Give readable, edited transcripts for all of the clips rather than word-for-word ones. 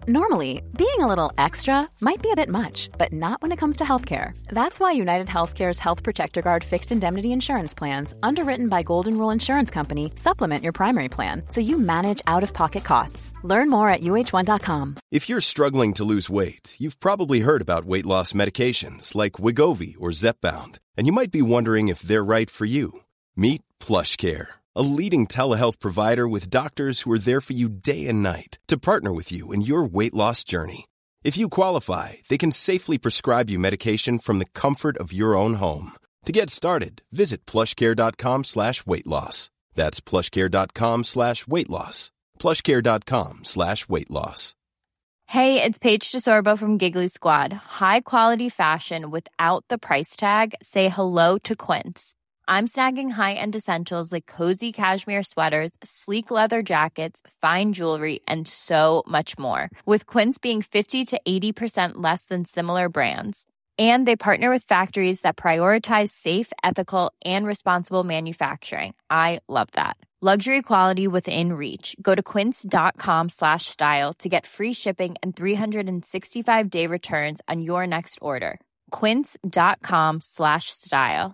Normally, being a little extra might be a bit much, but not when it comes to healthcare. That's why United Healthcare's Health Protector Guard fixed indemnity insurance plans, underwritten by Golden Rule Insurance Company, supplement your primary plan so you manage out-of-pocket costs. Learn more at uh1.com. If you're struggling to lose weight, you've probably heard about weight loss medications like Wegovy or Zepbound, and you might be wondering if they're right for you. Meet PlushCare, a leading telehealth provider with doctors who are there for you day and night to partner with you in your weight loss journey. If you qualify, they can safely prescribe you medication from the comfort of your own home. To get started, visit plushcare.com/weightloss. That's plushcare.com/weightloss. plushcare.com/weightloss. Hey, it's Paige DeSorbo from Giggly Squad. High quality fashion without the price tag. Say hello to Quince. I'm snagging high-end essentials like cozy cashmere sweaters, sleek leather jackets, fine jewelry, and so much more. With Quince being 50 to 80% less than similar brands. And they partner with factories that prioritize safe, ethical, and responsible manufacturing. I love that. Luxury quality within reach. Go to quince.com/style to get free shipping and 365-day returns on your next order. quince.com/style.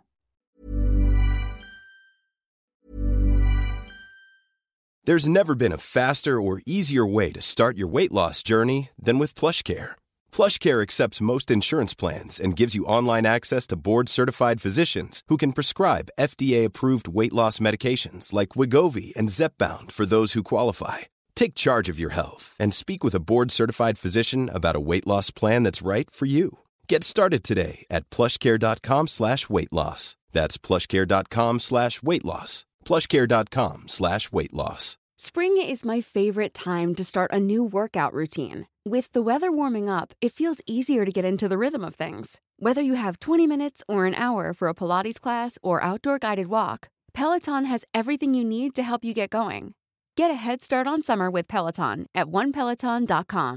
There's never been a faster or easier way to start your weight loss journey than with PlushCare. PlushCare accepts most insurance plans and gives you online access to board-certified physicians who can prescribe FDA-approved weight loss medications like Wegovy and Zepbound for those who qualify. Take charge of your health and speak with a board-certified physician about a weight loss plan that's right for you. Get started today at plushcare.com/weightloss. That's plushcare.com/weightloss. plushcare.com/weightloss. Spring is my favorite time to start a new workout routine. With the weather warming up, it feels easier to get into the rhythm of things. Whether you have 20 minutes or an hour for a Pilates class or outdoor guided walk, Peloton has everything you need to help you get going. Get a head start on summer with Peloton at onepeloton.com.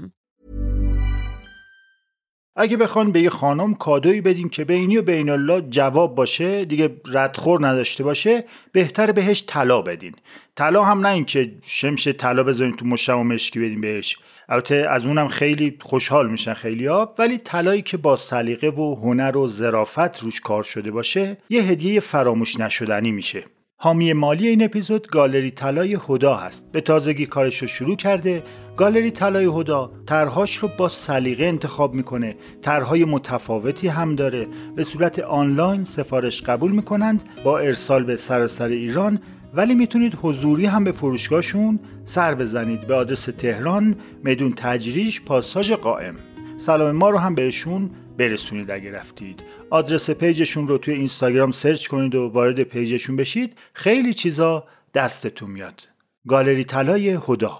اگه بخوان به یه خانم کادویی بدین که بینی و بین الله جواب باشه، دیگه ردخور نداشته باشه، بهتر بهش طلا بدین. طلا هم نه این که شمش طلا بذارین تو مشت و مشکی بدین بهش. البته از اونم خیلی خوشحال میشن خیلی‌ها، ولی طلایی که با سلیقه و هنر و ظرافت روش کار شده باشه، یه هدیه فراموش نشدنی میشه. حامی مالی این اپیزود گالری طلای هدا هست. به تازگی کارش رو شروع کرده. گالری طلای هدا طرح‌هاش رو با سلیقه انتخاب میکنه. طرح‌های متفاوتی هم داره. به صورت آنلاین سفارش قبول میکنند با ارسال به سراسر ایران، ولی میتونید حضوری هم به فروشگاهشون سر بزنید به آدرس تهران، میدون تجریش، پاساژ قائم. سلام ما رو هم بهشون برسونید اگه رفتید. آدرس پیجشون رو توی اینستاگرام سرچ کنید و وارد پیجشون بشید. خیلی چیزا دستتون میاد. گالری طلای هدا.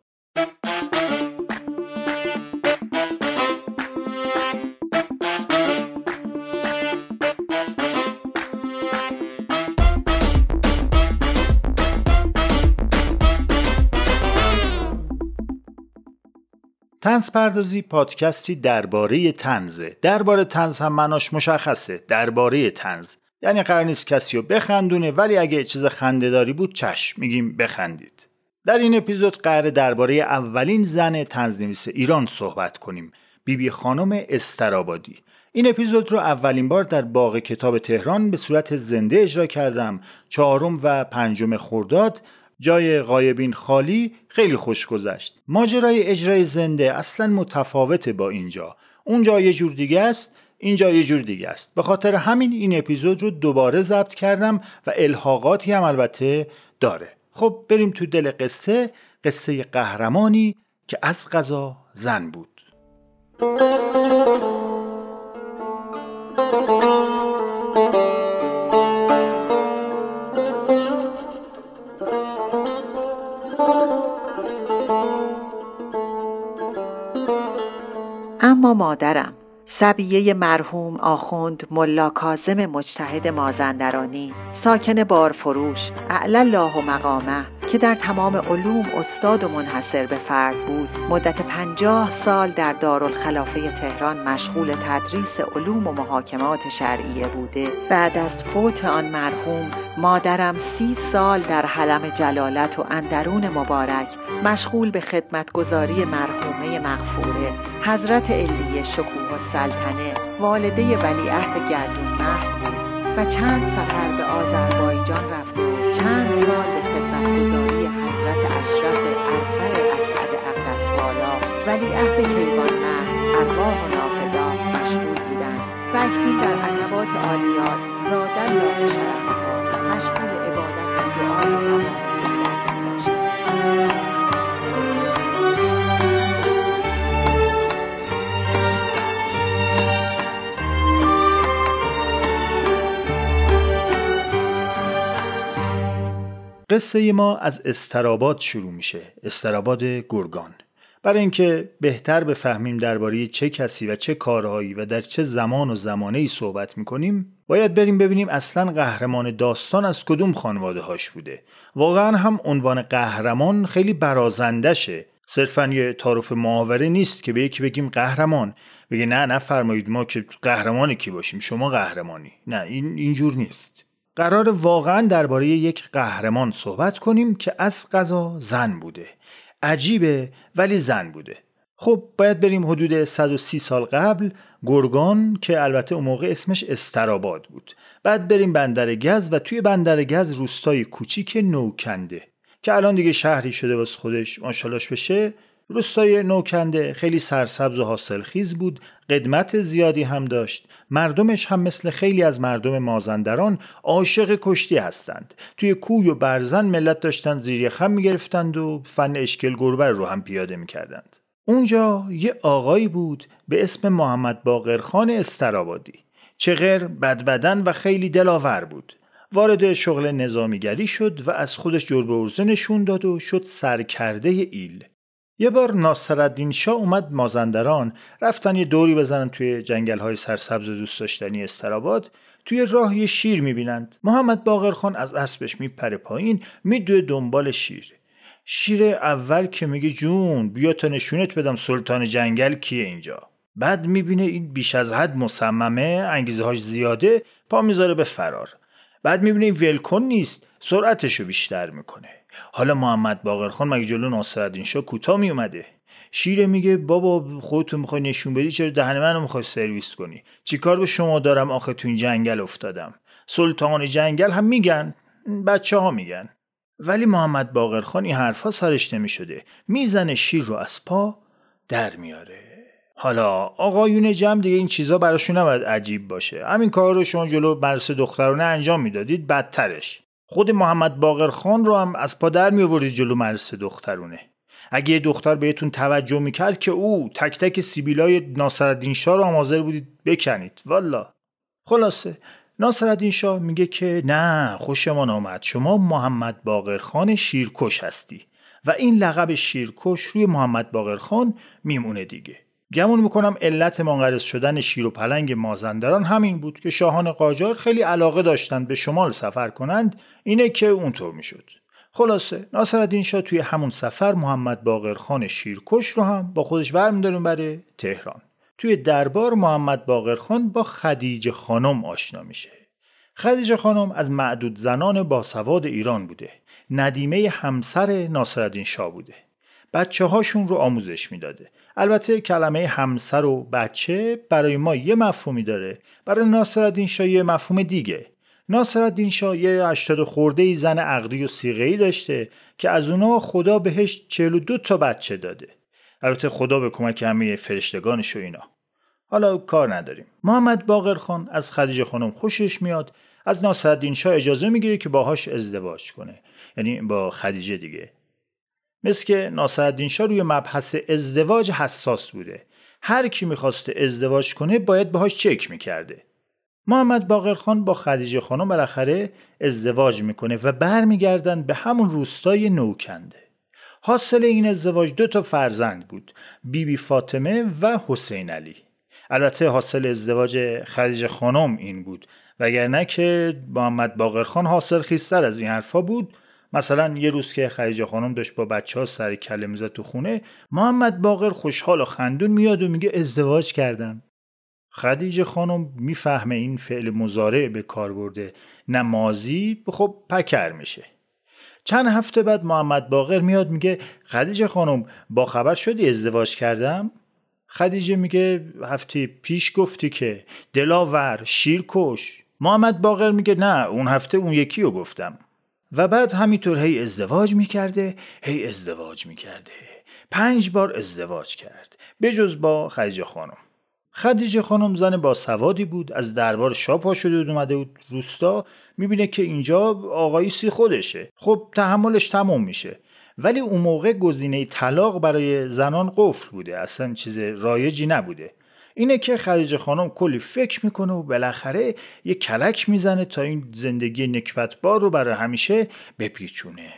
طنز پردازی پادکستی درباره طنزه. درباره طنز هم معناش مشخصه، درباره طنز. یعنی قرار نیست کسی رو بخندونه، ولی اگه چیز خنده‌داری بود چشم میگیم بخندید. در این اپیزود قراره درباره اولین زن طنزنویس ایران صحبت کنیم، بیبی خانم استرآبادی. این اپیزود رو اولین بار در باغ کتاب تهران به صورت زنده اجرا کردم. 4 و 5 خرداد. جای غایبین خالی، خیلی خوش گذشت. ماجرای اجرای زنده اصلا متفاوته با اینجا. اونجا یه جور دیگه است، اینجا یه جور دیگه است. به خاطر همین این اپیزود رو دوباره ضبط کردم و الحاقاتی هم البته داره. خب بریم تو دل قصه. قصه قهرمانی که از قضا زن بود. اما مادرم، صبیه مرحوم آخوند ملا کاظم مجتهد مازندرانی، ساکن بارفروش، اعلی الله مقامه، که در تمام علوم استاد و منحصر به فرد بود، مدت 50 سال در دارالخلافه تهران مشغول تدریس علوم و محاکمات شرعیه بوده. بعد از فوت آن مرحوم، مادرم 30 سال در حرم جلالت و اندرون مبارک مشغول به خدمتگزاری مرحومه مغفوره حضرت علیه شکوه السلطنه والده ولیعهد گردونمهد بود و چند سفر به آذربایجان رفته و چند سال به خدمتگزاری حضرت اشرف ارفع اسعد اقدسوالا ولیعهد کیوانمهد ارواح و نافدا مشغول بودند و اکنون در عتبات عالیات زادن الله شرفها مشغول عبادت و دعا و نماز باشند. قصه ما از استراباد شروع میشه، استراباد گرگان. برای اینکه بهتر بفهمیم درباره چه کسی و چه کارهایی و در چه زمان و زمانه‌ای صحبت میکنیم، باید بریم ببینیم اصلا قهرمان داستان از کدوم خانواده هاش بوده. واقعا هم عنوان قهرمان خیلی برازندشه، صرفا یه تعارف محاوره نیست که به یکی بگیم قهرمان بگه نه نفرمایید ما که قهرمان کی باشیم، شما قهرمانی. نه، اینجور نیست. قرار واقعا درباره یک قهرمان صحبت کنیم که از قضا زن بوده. عجیبه ولی زن بوده. خب باید بریم حدود 130 سال قبل، گرگان که البته اون موقع اسمش استراباد بود. بعد بریم بندرگز و توی بندرگز روستای کوچیک نوکنده که الان دیگه شهری شده واسه خودش، ماشاءالله بشه. روستای نوکنده خیلی سرسبز و حاصلخیز بود، قدمت زیادی هم داشت. مردمش هم مثل خیلی از مردم مازندران عاشق کشتی هستند. توی کوی و برزن ملت داشتن زیر خم میگرفتند و فن اشکل گربه رو هم پیاده میکردند. اونجا یه آقایی بود به اسم محمد باقرخان استرابادی. چغر، بدبدن و خیلی دلاور بود. وارد شغل نظامیگری شد و از خودش جربه ارزه نشون داد و شد سرکرده ایل. یه بار ناصرالدین شاه اومد مازندران، رفتن یه دوری بزنن توی جنگل‌های سرسبز دوست داشتنی استراباد. توی راه یه شیر می‌بینند. محمد باقرخان از اسبش میپره پایین، میدوه دنبال شیر. شیر اول که میگه جون بیا تا نشونت بدم سلطان جنگل کیه اینجا. بعد میبینه این بیش از حد مصممه، انگیزه‌هاش زیاده، پا میذاره به فرار. بعد میبینه این ولکن نیست، سرعتشو بیشتر میکنه. حالا محمد باقرخان مگه جلو ناصرالدین شاه کوتاه می اومده؟ شیر میگه بابا خودتو میخوای نشون بدی، چرا دهن منو میخوای سرویس کنی؟ چیکار به شما دارم آخه تو این جنگل افتادم؟ سلطان جنگل هم میگن، بچه ها میگن. ولی محمد باقرخان این حرفا سرش نمیشده، میزنه شیر رو از پا در میاره. حالا آقایون جمع دیگه این چیزا براشون نباید عجیب باشه. همین کار رو شما جلو مدرسه دخترانه انجام میدادید، بدترش خود محمد باقرخان رو هم از پا در می آوردید جلو مدرسه دخترونه. اگه یه دختر بهتون توجه میکرد که او تک تک سیبیلای ناصرالدین شاه رو هم حاضر بودید بکنید. والا. خلاصه ناصرالدین شاه میگه که نه، خوشمان آمد، شما محمد باقرخان شیرکش هستی و این لقب شیرکش روی محمد باقرخان میمونه دیگه. گمون میکنم علت منقرض شدن شیر و پلنگ مازندران همین بود که شاهان قاجار خیلی علاقه داشتند به شمال سفر کنند، اینه که اونطور میشد. خلاصه ناصرالدین شاه توی همون سفر محمد باقرخان شیرکش رو هم با خودش برمی‌داره بره تهران. توی دربار محمد باقرخان با خدیجه خانم آشنا میشه. خدیجه خانم از معدود زنان باسواد ایران بوده. ندیمه همسر ناصرالدین شاه بوده. بچه هاشون رو آموزش میداده. البته کلمه همسر و بچه برای ما یه مفهومی داره، برای ناصرالدین شاه یه مفهوم دیگه. ناصرالدین شاه یه 80 خورده‌ای زن عقدی و صیغه‌ای داشته که از اونها خدا بهش 42 تا بچه داده. البته خدا به کمک همه فرشتگانش و اینا. حالا کار نداریم. محمد باقرخان از خدیجه خانم خوشش میاد، از ناصرالدین شاه اجازه میگیره که باهاش ازدواج کنه، یعنی با خدیجه دیگه. مثل که ناصرالدین شاه روی مبحث ازدواج حساس بوده. هر کی میخواسته ازدواج کنه باید باهاش چک میکرده. محمد باقرخان با خدیجه خانم بالاخره ازدواج میکنه و برمیگردن به همون روستای نوکنده. حاصل این ازدواج 2 تا فرزند بود، بیبی فاطمه و حسین علی. البته حاصل ازدواج خدیجه خانم این بود، وگرنه که محمد باقرخان حاصل خیزتر از این حرفا بود. مثلا یه روز که خدیجه خانم داشت با بچه‌ها سر کله میزد تو خونه، محمد باقر خوشحال و خندون میاد و میگه ازدواج کردم. خدیجه خانم میفهمه این فعل مضارع به کار برده نه ماضی، خب پکر میشه. چند هفته بعد محمد باقر میاد میگه خدیجه خانم با خبر شدی ازدواج کردم؟ خدیجه میگه هفته پیش گفتی که دلاور شیرکش. محمد باقر میگه نه اون هفته اون یکی رو گفتم. و بعد همینطور هی ازدواج میکرده 5 بار ازدواج کرد به جز با خدیجه خانم. خدیجه خانم زن با سوادی بود، از دربار شاه پا شده بود اومده بود روستا، میبینه که اینجا آقاییسی خودشه، خب تحملش تموم میشه. ولی اون موقع گزینه طلاق برای زنان قفل بوده، اصلا چیز رایجی نبوده. اینه که خدیجه خانم کلی فکر میکنه و بالاخره یه کلک میزنه تا این زندگی نکبتبار رو برای همیشه بپیچونه.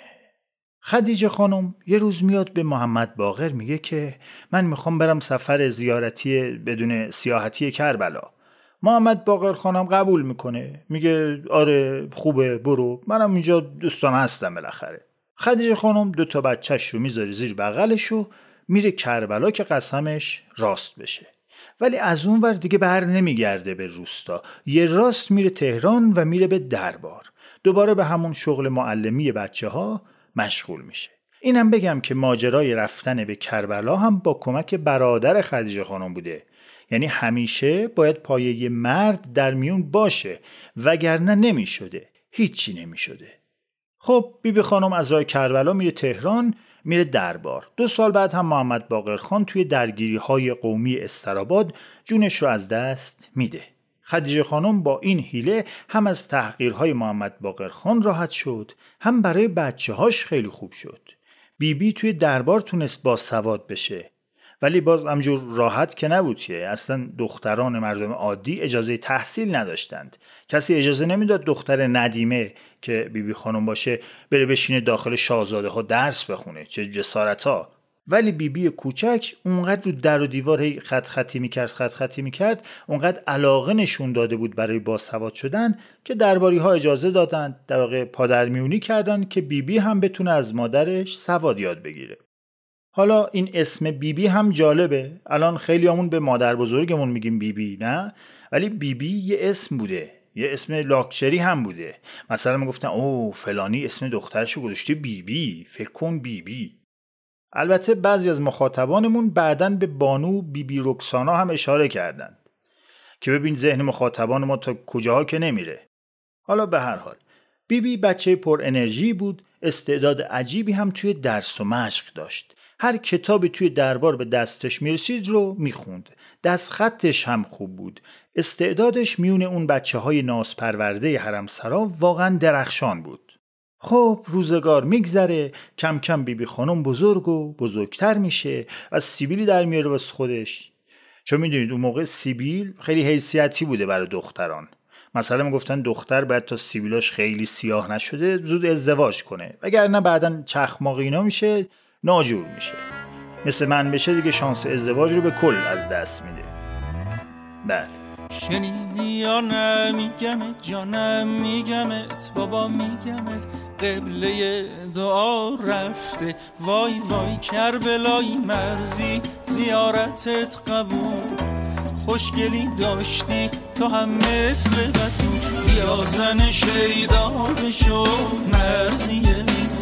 خدیجه خانم یه روز میاد به محمد باقر میگه که من میخوام برم سفر زیارتی بدون سیاحتی کربلا. محمد باقر خانم قبول میکنه، میگه آره خوبه برو، منم اینجا دوستان هستم بالاخره. خدیجه خانم 2 بچه‌ش رو میذاره زیر بغلش و میره کربلا که قسمش راست بشه. ولی از اون ور دیگه بر نمیگرده به روستا، یه راست میره تهران و میره به دربار. دوباره به همون شغل معلمی بچه‌ها مشغول میشه. اینم بگم که ماجرای رفتن به کربلا هم با کمک برادر خدیجه خانم بوده. یعنی همیشه باید پایه مرد در میون باشه، وگرنه نمیشده، هیچی نمیشده. خب بیبی خانم از راه کربلا میره تهران، میره دربار. 2 سال بعد هم محمد باقر خان توی درگیری‌های قومی استراباد جونش رو از دست میده. خدیجه خانم با این حیله هم از تحقیرهای محمد باقر خان راحت شد، هم برای بچه‌هاش خیلی خوب شد. بیبی توی دربار تونست باسواد بشه، ولی باز همجور راحت که نبود که. اصلا دختران مردم عادی اجازه تحصیل نداشتند. کسی اجازه نمیداد دختر ندیمه که بیبی خانم باشه بره بشینه داخل شاهزاده ها درس بخونه. چه جسارتا. ولی بیبی کوچک اونقدر رو در و دیوار خطی میکرد، اونقدر علاقه نشون داده بود برای باسواد شدن که درباری ها اجازه دادند، در واقع پادرمیونی کردن که بیبی هم بتونه از مادرش سواد یاد بگیره. حالا این اسم بیبی هم جالبه. الان خیلی همون به مادر بزرگمون میگیم بیبی، نه؟ ولی بیبی یه اسم بوده، یه اسم لاکچری هم بوده. مثلا میگفتن اوه فلانی اسم دخترشو گذاشته بیبی، فکر کن بیبی. البته بعضی از مخاطبانمون بعداً به بانو بیبی رکسانا هم اشاره کردند که ببین ذهن مخاطبان ما تا کجاها که نمیره. حالا به هر حال بیبی بچه پر انرژی بود، استعداد عجیبی هم توی درس و مشق داشت. هر کتابی توی دربار به دستش میرسید رو میخوند. دست خطش هم خوب بود. استعدادش میون اون بچه‌های نازپرورده حرمسرا واقعا درخشان بود. خب روزگار میگذره، کم کم بیبی خانم بزرگ و بزرگتر میشه و سیبیلی در میاره واسه خودش. چون میدونید اون موقع سیبیل خیلی حیثیتی بوده برای دختران. مثلا میگفتن دختر باید تا سیبیلاش خیلی سیاه نشده زود ازدواج کنه، وگرنه بعدن چخماق اینا میشه، ناجور میشه. مثل من بشه دیگه شانس ازدواج رو به کل از دست میده. بله شنیدی یا نه میگمت جانم میگمت بابا میگمت قبله دعا رفته وای وای کربلای مرزی زیارتت قبول خوشگلی داشتی تو هم مثل بتون بیا زن شیدا بشو مرزیه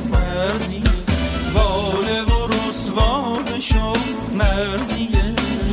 باله و رسوا بشو مرزیه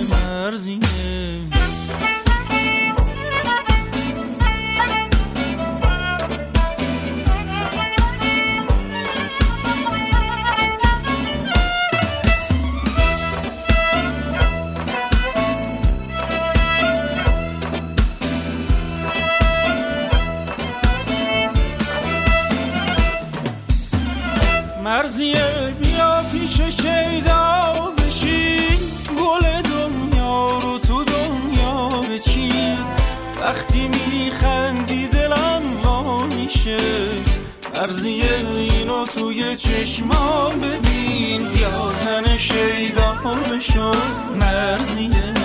مرزیه بیا پیش شیدا بشین گل دنیا رو تو دنیا بچین وقتی میخندی دلم وا میشه مرزیه اینو توی چشما ببین بیا زن شیدا بشو مرزیه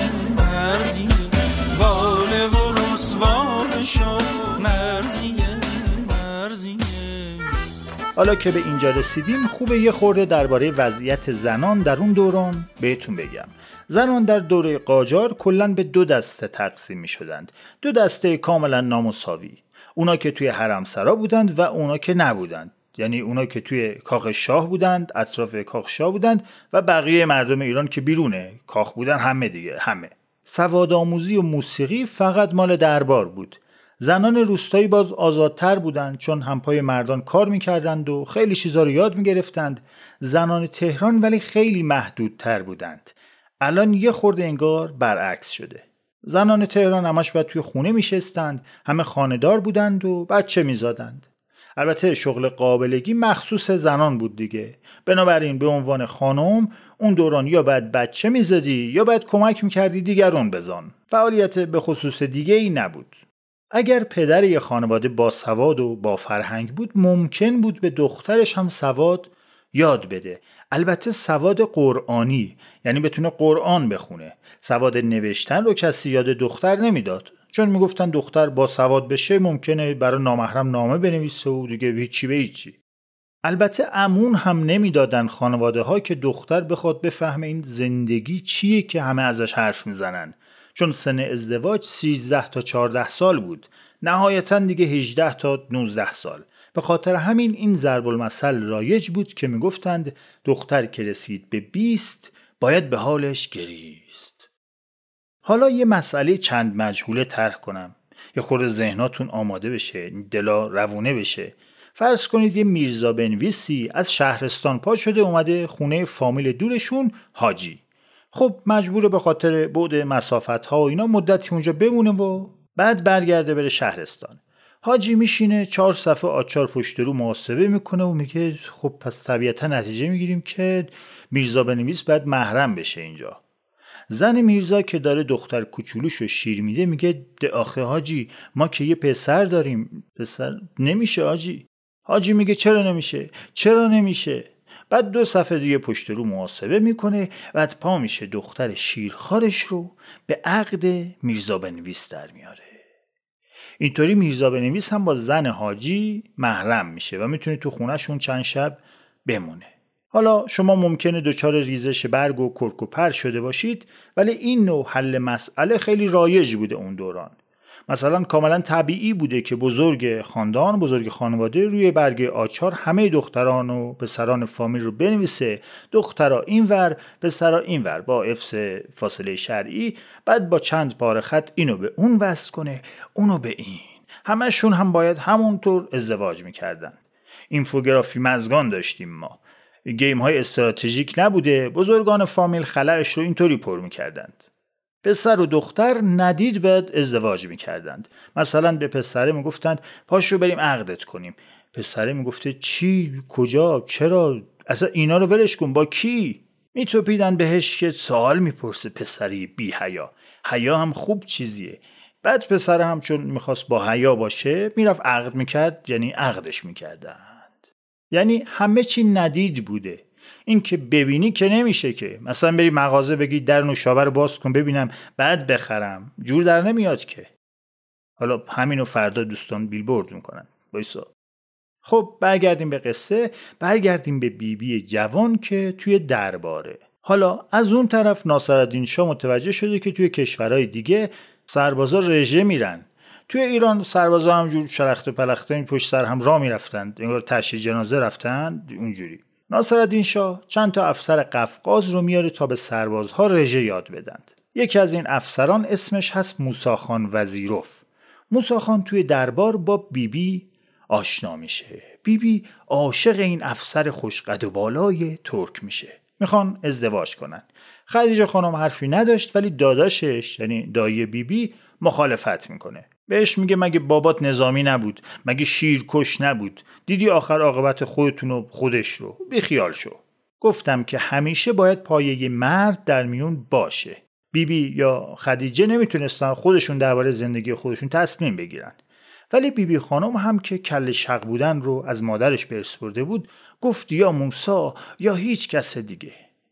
باله و رسوا بشو مرزیه حالا که به اینجا رسیدیم خوبه یه خورده درباره وضعیت زنان در اون دوران بهتون بگم. زنان در دوره قاجار کلاً به 2 دسته تقسیم می شدند. 2 دسته کاملا نامساوی. اونا که توی حرمسرا بودند و اونا که نبودند. یعنی اونا که توی کاخ شاه بودند، اطراف کاخ شاه بودند و بقیه مردم ایران که بیرونه کاخ بودن، همه دیگه همه. سواد آموزی و موسیقی فقط مال دربار بود. زنان روستایی باز آزادتر بودند چون همپای مردان کار میکردند و خیلی چیزا رو یاد میگرفتند. زنان تهران ولی خیلی محدودتر بودند. الان یه خورده انگار برعکس شده. زنان تهران همش باید توی خونه میشستند، همه خانه‌دار بودند و بچه میزادند. البته شغل قابلگی مخصوص زنان بود دیگه. بنابراین به عنوان خانم اون دوران یا باید بچه میزدی یا باید کمک میکردی دیگران بزان. فعالیت به خصوص دیگه ای نبود. اگر پدر یه خانواده با سواد و با فرهنگ بود ممکن بود به دخترش هم سواد یاد بده. البته سواد قرآنی، یعنی بتونه قرآن بخونه. سواد نوشتن رو کسی یاد دختر نمیداد، چون میگفتن دختر با سواد بشه ممکنه برای نامحرم نامه بنویسه و دیگه هیچی به هیچی. البته امون هم نمیدادن خانواده ها که دختر بخواد بفهمه این زندگی چیه که همه ازش حرف میزنن، چون سن ازدواج 13 تا 14 سال بود، نهایتا دیگه 18 تا 19 سال. به خاطر همین این ضرب المثل رایج بود که میگفتند دختر که رسید به 20 باید به حالش گریست. حالا یه مسئله چند مجهوله طرح کنم، یه خورده ذهناتون آماده بشه، دلا روونه بشه. فرض کنید یه میرزا بنویسی از شهرستان پا شده اومده خونه فامیل دورشون حاجی. خب مجبوره به خاطر بعد مسافت‌ها و اینا مدتی اونجا بمونه و بعد برگرده بره شهرستان. حاجی میشینه 4 صفحه آچار پشت رو محاسبه میکنه و میگه خب پس طبیعتا نتیجه میگیریم که میرزا بنویس باید محرم بشه اینجا. زن میرزا که داره دختر کوچولوشو شیر میده میگه آخه حاجی ما که یه پسر داریم. پسر نمیشه حاجی. حاجی میگه چرا نمیشه. بعد 2 صفحه دیگه پشت رو محاسبه میکنه، بعد پا میشه دختر شیرخوارش رو به عقد میرزا بنویس در میاره. اینطوری میرزا بنویس هم با زن حاجی محرم میشه و میتونه تو خونهشون چند شب بمونه. حالا شما ممکنه دچار ریزش برگ و کرک و پر شده باشید، ولی این نوع حل مسئله خیلی رایج بوده اون دوران. مثلا کاملا طبیعی بوده که بزرگ خاندان، بزرگ خانواده روی برگ آچار همه دختران و پسران فامیل رو بنویسه، دخترها اینور پسرها اینور با حفظ فاصله شرعی، بعد با چند پاره خط اینو به اون وصل کنه اونو به این. همشون هم باید همونطور ازدواج میکردن. اینفوگرافی مزگان داشتیم ما. گیم های استراتژیک نبوده، بزرگان فامیل خلأش رو اینطوری پر میکردند. پسر و دختر ندید باید ازدواج میکردند. مثلا به پسره میگفتند پاشو بریم عقدت کنیم. پسره میگفته چی؟ کجا؟ چرا؟ اصلا اینا رو ولش کن، با کی؟ میتوپیدن بهش که سوال میپرسه پسری بی حیا. حیا هم خوب چیزیه. بعد پسره هم چون میخواست با حیا باشه میرفت عقد میکرد، یعنی عقدش میکردند. یعنی همه چی ندید بوده. این که ببینی که نمیشه که. مثلا بری مغازه بگی در نوشابه رو باز کن ببینم بعد بخرم، جور در نمیاد که. حالا همینو فردا دوستان بیلبورد میکنن. بایسا. خب برگردیم به قصه، برگردیم به بیبی جوان که توی درباره. حالا از اون طرف ناصرالدین شاه متوجه شده که توی کشورهای دیگه سربازا رژه میرن. توی ایران سربازا همجور شلخته پلخته پشت سر هم راه میرفتند، انگار تشییع جنازه رفتند اونجوری. ناصرالدین شاه چند تا افسر قفقاز رو میاره تا به سربازها رژه یاد بدند. یکی از این افسران اسمش هست موسی خان وزیروف. موسی خان توی دربار با بیبی آشنا میشه. بیبی عاشق این افسر خوشقد و بالای ترک میشه. میخوان ازدواج کنن. خدیجه خانم حرفی نداشت، ولی داداشش یعنی دایی بیبی مخالفت میکنه. بهش میگه مگه بابات نظامی نبود؟ مگه شیرکش نبود؟ دیدی آخر عاقبت خودتون و خودش رو؟ بیخیال شو. گفتم که همیشه باید پایه مرد در میون باشه. بیبی یا خدیجه نمیتونستن خودشون درباره زندگی خودشون تصمیم بگیرن. ولی بیبی خانم هم که کل شق بودن رو از مادرش به ارث برده بود، گفت یا موسی یا هیچ کس دیگه.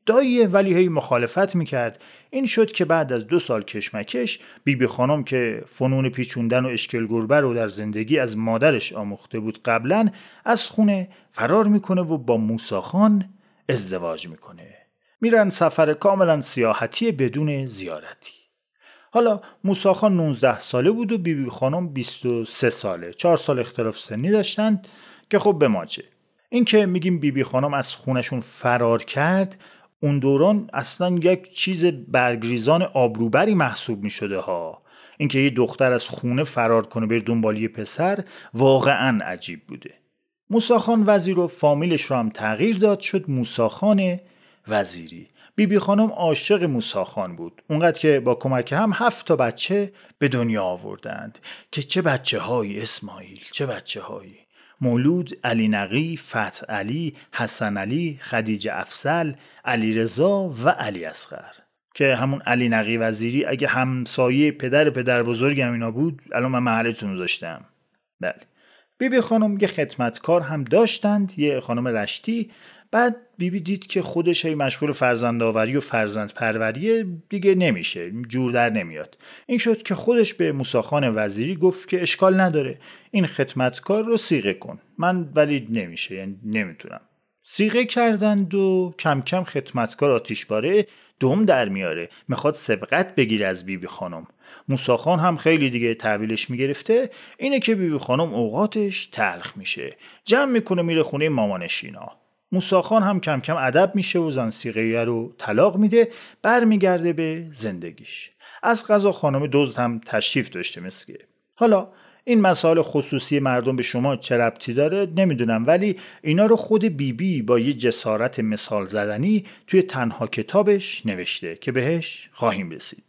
داییه ولی هی مخالفت میکرد. این شد که بعد از 2 سال کشمکش بیبی خانم که فنون پیچوندن و اشکل گربه رو در زندگی از مادرش آموخته بود قبلا، از خونه فرار میکنه و با موسی خان ازدواج میکنه. میرن سفر کاملا سیاحتی بدون زیارتی. حالا موسی خان 19 ساله بود و بیبی خانم 23 ساله. 4 سال اختلاف سنی داشتن که خب به ما چه. این که میگیم بیبی خانم از خونشون فرار کرد، اون دوران اصلا یک چیز برگریزان آبروبری محسوب میشده ها. این که یه دختر از خونه فرار کنه بر دنبال یه پسر واقعا عجیب بوده. موسی خان وزیر و فامیلش رو هم تغییر داد، شد موسی خان وزیری. بیبی خانم عاشق موسی خان بود، اونقدر که با کمک هم 7 تا بچه به دنیا آوردند که چه بچه های اسماعیل، چه بچه هایی. مولود علی نقی، فتح علی، حسن علی، خدیجه افضل، علی رضا و علی اصغر که همون علی نقی وزیری اگه همسایه پدر بزرگم اینا بود الان من محلتون رو داشتم. بله. بیبی خانم یه خدمتکار هم داشتند، یه خانم رشتی. بعد بیبی دید که خودش هی مشغول فرزندآوری و فرزند پروریه، دیگه نمیشه، جور در نمیاد. این شد که خودش به موسی خان وزیری گفت که اشکال نداره این خدمتکار رو صیغه کن، من ولی نمیشه، یعنی نمیتونم. صیغه کردند و کم کم خدمتکار آتیشباره دم در میاره، میخواد سبقت بگیره از بیبی خانم. موسی خان هم خیلی دیگه تحویلش میگرفته. اینه که بیبی خانم اوقاتش تلخ میشه، جمع میکنه میره خونه مامانشینا. موسی خان هم کم کم ادب میشه و زن صیغه رو طلاق میده، برمیگرده به زندگیش. از قضا خانم دزد هم تشریف داشته مسکه. حالا این مسائل خصوصی مردم به شما چه ربطی داره نمیدونم، ولی اینا رو خود بیبی با یه جسارت مثال زدنی توی تنها کتابش نوشته که بهش خواهیم رسید.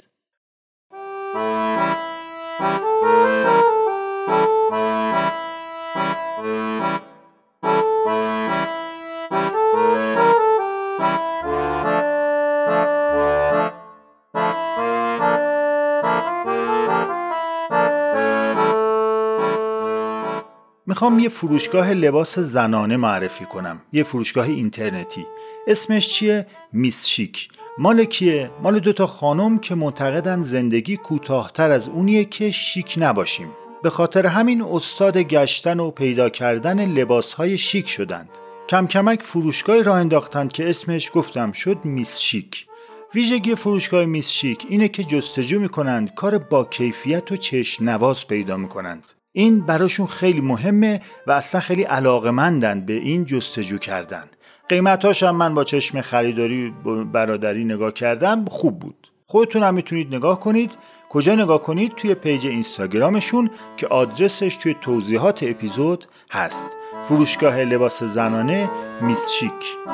میخوام یه فروشگاه لباس زنانه معرفی کنم، یه فروشگاه اینترنتی. اسمش چیه؟ میس شیک. مال کیه؟ مال 2 تا خانم که معتقدن زندگی کوتاه‌تر از اونیه که شیک نباشیم. به خاطر همین استاد گشتن و پیدا کردن لباسهای شیک شدند. کم کمک فروشگاهی راه انداختند که اسمش گفتم شد میس شیک. ویژگی فروشگاه میس شیک اینه که جستجو میکنند کار با کیفیت و چشم نواز پیدا میکنند. این براشون خیلی مهمه و اصلا خیلی علاقه‌مندن به این جستجو کردن. قیمتاش هم من با چشم خریداری برادری نگاه کردم، خوب بود. خودتون هم میتونید نگاه کنید. کجا نگاه کنید؟ توی پیج اینستاگرامشون که آدرسش توی توضیحات اپیزود هست. فروشگاه لباس زنانه میس شیک.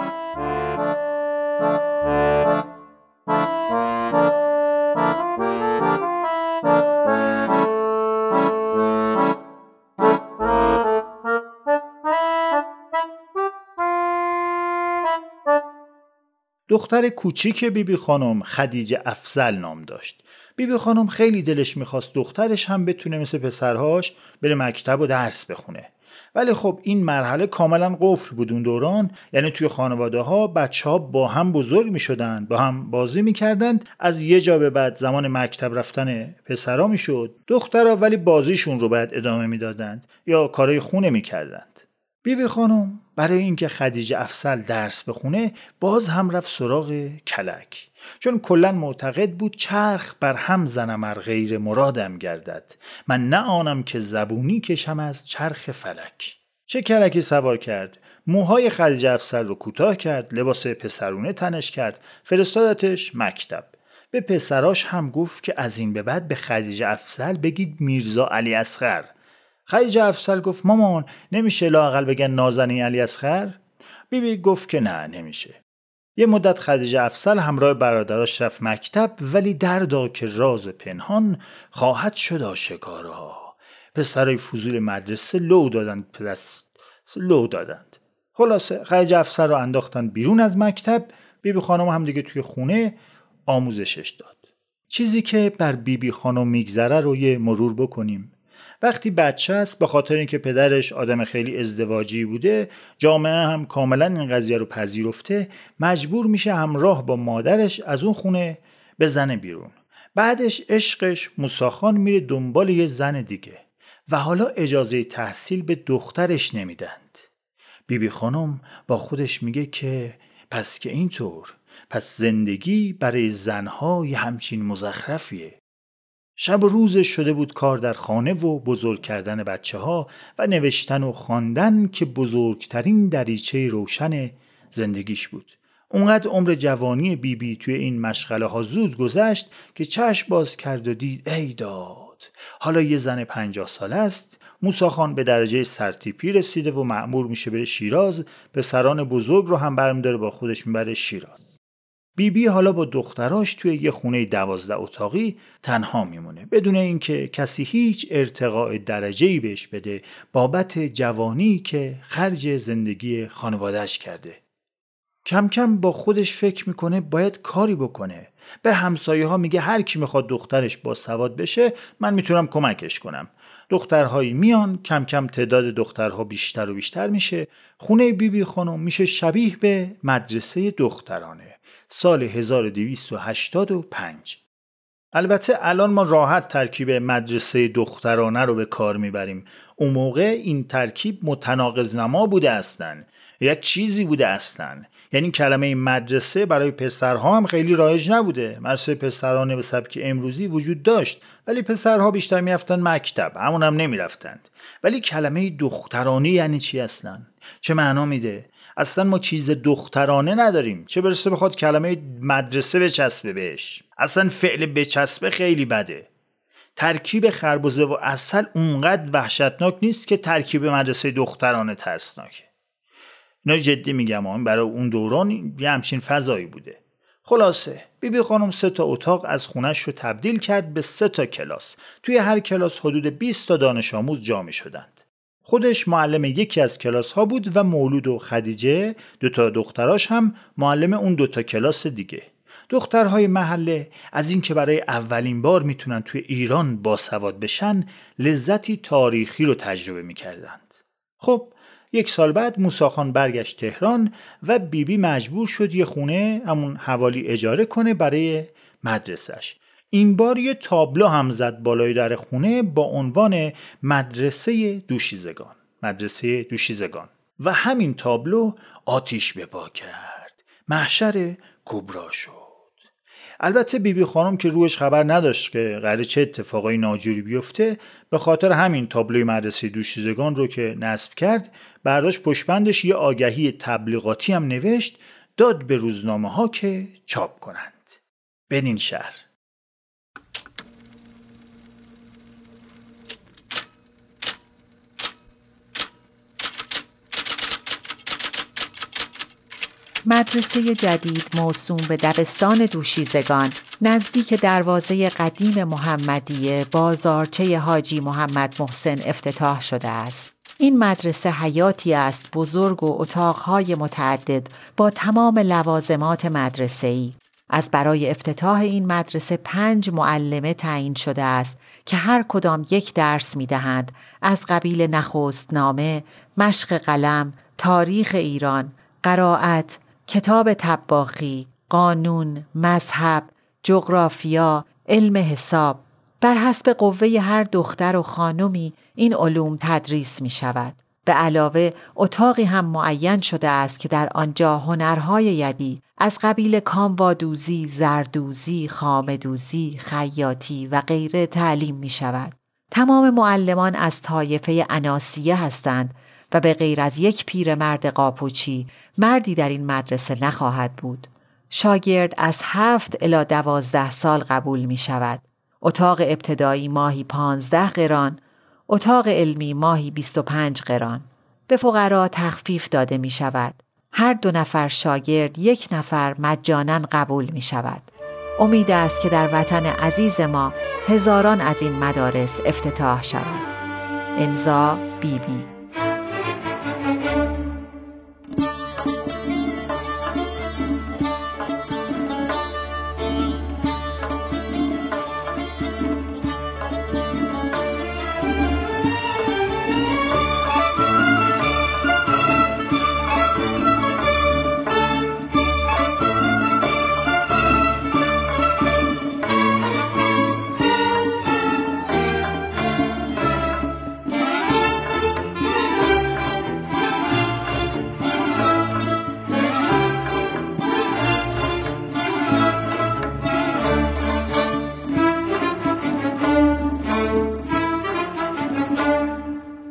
دختر کوچیک بیبی خانم خدیجه افضل نام داشت. بیبی خانم خیلی دلش میخواست دخترش هم بتونه مثل پسرهاش بره مکتب و درس بخونه. ولی خب این مرحله کاملا قفل بود اون دوران، یعنی توی خانواده ها بچه ها با هم بزرگ میشدن، با هم بازی میکردند. از یه جا به بعد زمان مکتب رفتن پسرها میشد، دخترها ولی بازیشون رو باید ادامه میدادند یا کارهای خونه میکردند. بیبی خانم برای اینکه خدیجه افضل درس بخونه باز هم رفت سراغ کلک، چون کلن معتقد بود چرخ بر هم زنم ار غیر مرادم گردد، من نه آنم که زبونی کشم از چرخ فلک. چه کلکی سوار کرد، موهای خدیجه افضل رو کوتاه کرد، لباس پسرونه تنش کرد، فرستادتش مکتب. به پسراش هم گفت که از این به بعد به خدیجه افضل بگید میرزا علی اصغر. خدیجه افضل گفت مامان نمیشه لااقل بگن نازنین علی اصغر؟ بیبی گفت که نه نمیشه. یه مدت خدیجه افضل همراه برادراش رفت مکتب، ولی دردا که راز پنهان خواهد شد آشکارا. پسرای فضول مدرسه لو دادند. خلاصه خدیجه افضل رو انداختن بیرون از مکتب. بیبی خانم هم دیگه توی خونه آموزشش داد. چیزی که بر بیبی خانم میگذره رو یه مرور بکنیم. وقتی بچه است به خاطر اینکه پدرش آدم خیلی ازدواجی بوده، جامعه هم کاملا این قضیه رو پذیرفته، مجبور میشه همراه با مادرش از اون خونه بزنه بیرون. بعدش عشقش موسی‌خان میره دنبال یه زن دیگه و حالا اجازه تحصیل به دخترش نمیدند. بیبی خانم با خودش میگه که پس که اینطور، پس زندگی برای زنها یه همچین مزخرفیه. شب و روزش شده بود کار در خانه و بزرگ کردن بچه ها و نوشتن و خواندن که بزرگترین دریچه روشن زندگیش بود. اونقدر عمر جوانی بیبی توی این مشغله ها زود گذشت که چشم باز کرد و دید ای داد، حالا یه زن 50 ساله است. موسی‌خان به درجه سرتیپی رسیده و مأمور میشه بره شیراز، پسران بزرگ رو هم برمی‌داره با خودش میبره شیراز. بیبی حالا با دختراش توی یه خونه 12 اتاقی تنها میمونه، بدون اینکه کسی هیچ ارتقاء درجه‌ای بهش بده بابت جوانی که خرج زندگی خانواده‌اش کرده. کم کم با خودش فکر میکنه باید کاری بکنه. به همسایه ها میگه هر کی میخواد دخترش با سواد بشه من میتونم کمکش کنم. دخترهایی میان، کم کم تعداد دخترها بیشتر و بیشتر میشه. خونه بیبی خانم میشه شبیه به مدرسه دخترانه. سال 1285. البته الان ما راحت ترکیب مدرسه دخترانه رو به کار میبریم. اون موقع این ترکیب متناقض نما بوده اصلاً. یک چیزی بوده اصلاً. یعنی کلمه مدرسه برای پسرها هم خیلی رایج نبوده. مدرسه پسرانه به سبک امروزی وجود داشت ولی پسرها بیشتر میرفتن مکتب، همون هم نمیرفتند. ولی کلمه دخترانه یعنی چی اصلاً؟ چه معنا میده؟ اصلا ما چیز دخترانه نداریم، چه برسه بخواد کلمه مدرسه بچسبه بهش. اصلا فعل بچسبه خیلی بده. ترکیب خربزه و عسل اونقدر وحشتناک نیست که ترکیب مدرسه دخترانه ترسناکه. اینا جدی میگم، این برای اون دوران یه همچین فضایی بوده. خلاصه بیبی خانم 3 تا اتاق از خونش رو تبدیل کرد به 3 تا کلاس. توی هر کلاس حدود 20 تا دانش آموز جا می شدند. خودش معلم یکی از کلاس ها بود و مولود و خدیجه 2 تا دختراش هم معلم اون 2 تا کلاس دیگه. دخترهای محله از این که برای اولین بار میتونن توی ایران باسواد بشن لذتی تاریخی رو تجربه میکردند. خب 1 سال بعد موسی‌خان برگشت تهران و بیبی مجبور شد یه خونه همون حوالی اجاره کنه برای مدرسش. این بار یه تابلو هم زد بالای در خونه با عنوان مدرسه دوشیزگان. مدرسه دوشیزگان. و همین تابلو آتیش به پا کرد. محشر کبرا شد. البته بیبی خانم که روش خبر نداشت که قراره چه اتفاقای ناجوری بیفته، به خاطر همین تابلوی مدرسه دوشیزگان رو که نصب کرد برداشت پشتبندش یه آگهی تبلیغاتی هم نوشت، داد به روزنامه ها که چاپ کنند. بدین شهر. مدرسه جدید موسوم به دبستان دوشیزگان نزدیک دروازه قدیم محمدیه بازارچه حاجی محمد محسن افتتاح شده است. این مدرسه حیاتی است بزرگ و اتاقهای متعدد با تمام لوازمات مدرسه‌ای. از برای افتتاح این مدرسه 5 معلمه تعیین شده است که هر کدام 1 درس می‌دهند، از قبیل نخستنامه، مشق قلم، تاریخ ایران، قرائت، کتاب طباخی، قانون، مذهب، جغرافیا، علم حساب. بر حسب قوه هر دختر و خانمی این علوم تدریس می شود. به علاوه اتاقی هم معین شده است که در آنجا هنرهای یدی از قبیل کاموادوزی، زردوزی، خامه‌دوزی، خیاطی و غیره تعلیم می شود. تمام معلمان از طایفه اناسیه هستند و به غیر از 1 پیرمرد قاپوچی مردی در این مدرسه نخواهد بود. شاگرد از 7 الی 12 سال قبول می شود. اتاق ابتدایی ماهی 15 قران، اتاق علمی ماهی 25 قران. به فقرا تخفیف داده می شود. هر 2 نفر شاگرد 1 نفر مجانا قبول می شود. امید است که در وطن عزیز ما هزاران از این مدارس افتتاح شود. امضا بیبی.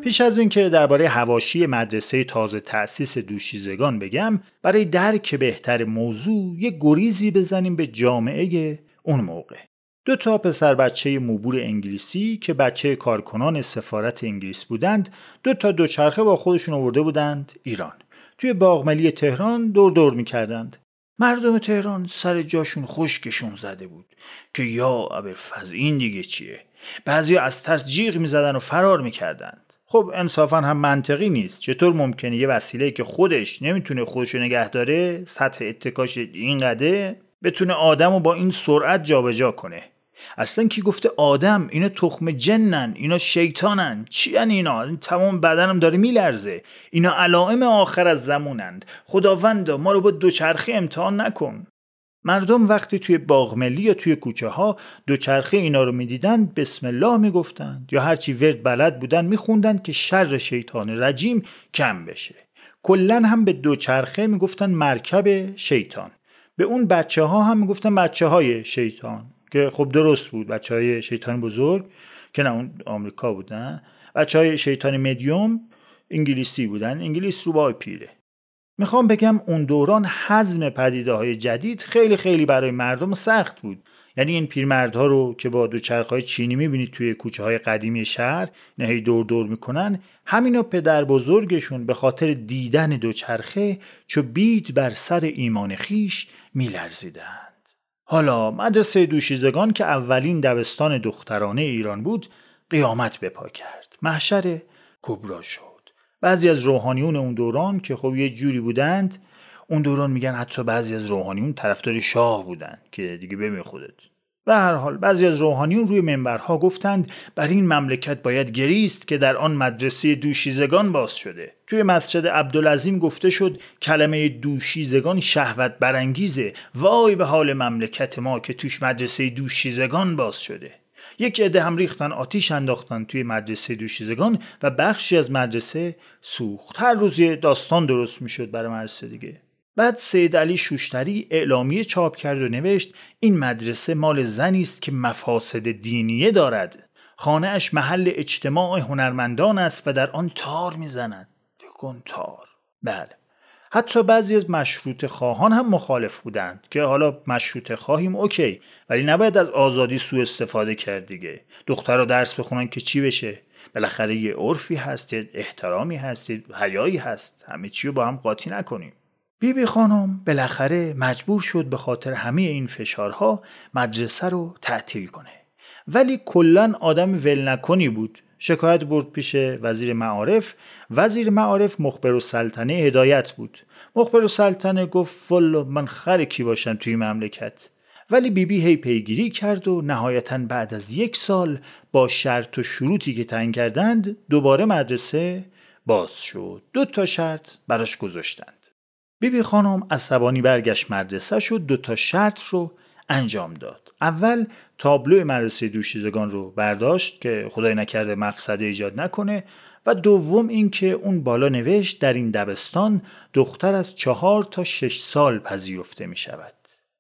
پیش از این که درباره حواشی مدرسه تازه تأسیس دوشیزگان بگم، برای درک بهتر موضوع یه گریزی بزنیم به جامعه اون موقع. 2 پسر بچه موبور انگلیسی که بچه کارکنان سفارت انگلیس بودند، 2 دوچرخه با خودشون آورده بودند ایران. توی باغ ملی تهران دور میکردند. مردم تهران سر جاشون خشکشون زده بود که یا ابوالفضل این دیگه چیه؟ بعضیا از ترس جیغ میزدن و فرار میکردند. خب انصافا هم منطقی نیست. چطور ممکنه یه وسیله که خودش نمیتونه خودشو نگه داره، سطح اتکاش اینقدره، بتونه آدمو با این سرعت جابجا کنه؟ اصلا کی گفته آدم؟ اینا تخم جنن، اینا شیطانن. چی ان اینا؟ تمام بدنم داره میلرزه. اینا علائم آخر از زمونند. خداوندا ما رو با دوچرخه امتحان نکن. مردم وقتی توی باغ ملی یا توی کوچه ها دوچرخه اینا رو میدیدند بسم الله میگفتند یا هرچی ورد بلد بودن میخوندند که شر شیطان رجیم کم بشه. کلن هم به دوچرخه میگفتن مرکب شیطان. به اون بچه ها هم میگفتن بچه های شیطان، که خب درست بود. بچه های شیطان بزرگ که نه اون آمریکا بودن، بچه های شیطان مدیوم انگلیسی بودن. انگلیس رو با پیره. میخوام بگم اون دوران هضم پدیده های جدید خیلی خیلی برای مردم سخت بود. یعنی این پیرمردها رو که با دوچرخه‌های چینی میبینید توی کوچه های قدیمی شهر نهی دور میکنن، همینا پدر بزرگشون به خاطر دیدن دوچرخه چو بید بر سر ایمان خیش میلرزیدند. حالا مدرسه دوشیزگان که اولین دبستان دخترانه ایران بود قیامت به پا کرد. محشر کبرا شد. بعضی از روحانیون اون دوران که خب یه جوری بودند، اون دوران میگن حتی بعضی از روحانیون طرفدار شاه بودند که دیگه بمی خودت. به هر حال بعضی از روحانیون روی منبرها گفتند بر این مملکت باید گریست که در آن مدرسه دوشیزگان باز شده. توی مسجد عبدالعظیم گفته شد کلمه دوشیزگان شهوت برانگیزه، وای به حال مملکت ما که توش مدرسه دوشیزگان باز شده. یک عده هم ریختن آتیش انداختن توی مدرسه دوشیزگان و بخشی از مدرسه سوخت. هر روز یه داستان درست میشد برای مدرسه دیگه. بعد سید علی شوشتری اعلامیه چاپ کرد و نوشت این مدرسه مال زنی است که مفاسد دینیه دارد. خانه اش محل اجتماع هنرمندان است و در آن تار میزنند. کن تار. بله. حتی بعضی از مشروطه خواهان هم مخالف بودند که حالا مشروطه خواهیم اوکی، ولی نباید از آزادی سوء استفاده کرد دیگه. دخترها درس بخونن که چی بشه؟ بالاخره یه عرفی هست، یه احترامی هست، یه حیایی هست. همه چی رو با هم قاطی نکنیم. بیبی خانم بالاخره مجبور شد به خاطر همه این فشارها مدرسه رو تعطیل کنه. ولی کلاً آدم ولنکنی بود. شکایت برد پیش وزیر معارف. وزیر معارف مخبرالسلطنه هدایت بود. مخبرالسلطنه گفت والله من خر کی باشم توی مملکت. ولی بیبی هی پیگیری کرد و نهایتاً بعد از 1 سال با شرط و شروطی که تعیین کردند دوباره مدرسه باز شد. 2 شرط براش گذاشتند. بیبی خانم عصبانی برگشت مدرسه شد. 2 شرط رو انجام داد. اول تابلو مدرسه دوشیزگان رو برداشت که خدای نکرده مفسده ایجاد نکنه، و دوم این که اون بالا نوشت در این دبستان دختر از 4 تا 6 سال پذیرفته می شود.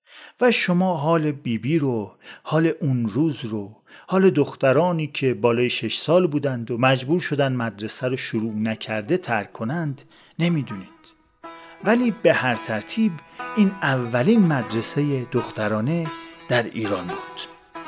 و شما حال بیبی رو، حال اون روز رو، حال دخترانی که بالای 6 سال بودند و مجبور شدن مدرسه رو شروع نکرده ترک کنند نمیدونید. ولی به هر ترتیب این اولین مدرسه دخترانه در ایران بود.